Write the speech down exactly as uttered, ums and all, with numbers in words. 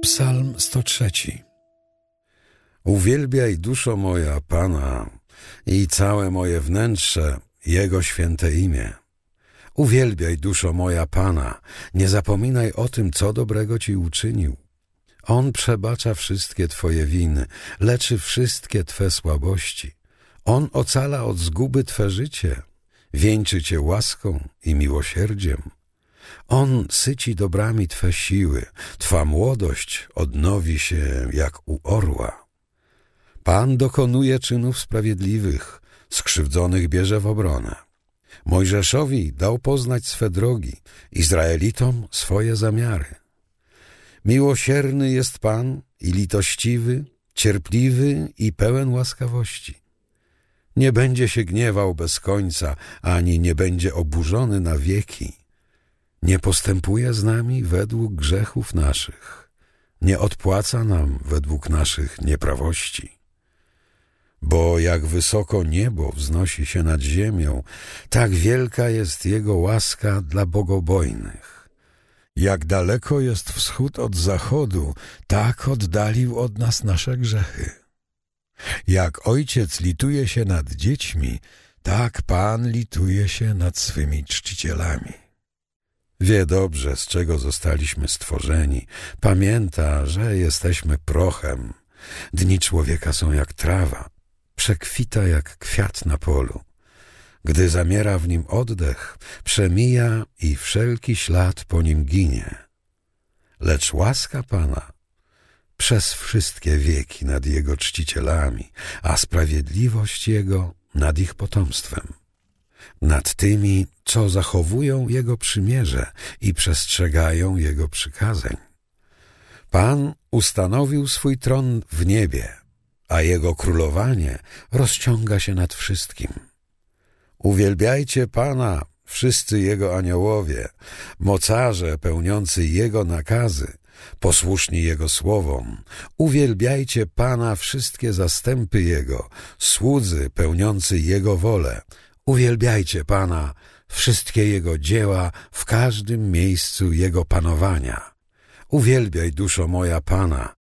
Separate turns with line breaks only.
Psalm sto trzy. Uwielbiaj, duszo moja, Pana, i całe moje wnętrze Jego święte imię. Uwielbiaj, duszo moja, Pana, nie zapominaj o tym, co dobrego Ci uczynił. On przebacza wszystkie Twoje winy, leczy wszystkie Twe słabości. On ocala od zguby Twe życie, wieńczy Cię łaską i miłosierdziem. On syci dobrami Twe siły, Twa młodość odnowi się jak u orła. Pan dokonuje czynów sprawiedliwych, skrzywdzonych bierze w obronę. Mojżeszowi dał poznać swe drogi, Izraelitom swoje zamiary. Miłosierny jest Pan i litościwy, cierpliwy i pełen łaskawości. Nie będzie się gniewał bez końca, ani nie będzie oburzony na wieki. Nie postępuje z nami według grzechów naszych, nie odpłaca nam według naszych nieprawości. Bo jak wysoko niebo wznosi się nad ziemią, tak wielka jest Jego łaska dla bogobojnych. Jak daleko jest wschód od zachodu, tak oddalił od nas nasze grzechy. Jak ojciec lituje się nad dziećmi, tak Pan lituje się nad swymi czcicielami. Wie dobrze, z czego zostaliśmy stworzeni. Pamięta, że jesteśmy prochem. Dni człowieka są jak trawa, przekwita jak kwiat na polu. Gdy zamiera w nim oddech, przemija i wszelki ślad po nim ginie. Lecz łaska Pana przez wszystkie wieki nad Jego czcicielami, a sprawiedliwość Jego nad ich potomstwem. Nad tymi, co zachowują Jego przymierze i przestrzegają Jego przykazań. Pan ustanowił swój tron w niebie, a Jego królowanie rozciąga się nad wszystkim. Uwielbiajcie Pana, wszyscy Jego aniołowie, mocarze pełniący Jego nakazy, posłuszni Jego słowom. Uwielbiajcie Pana, wszystkie zastępy Jego, słudzy pełniący Jego wolę. Uwielbiajcie Pana, wszystkie Jego dzieła w każdym miejscu Jego panowania. Uwielbiaj, duszo moja, Pana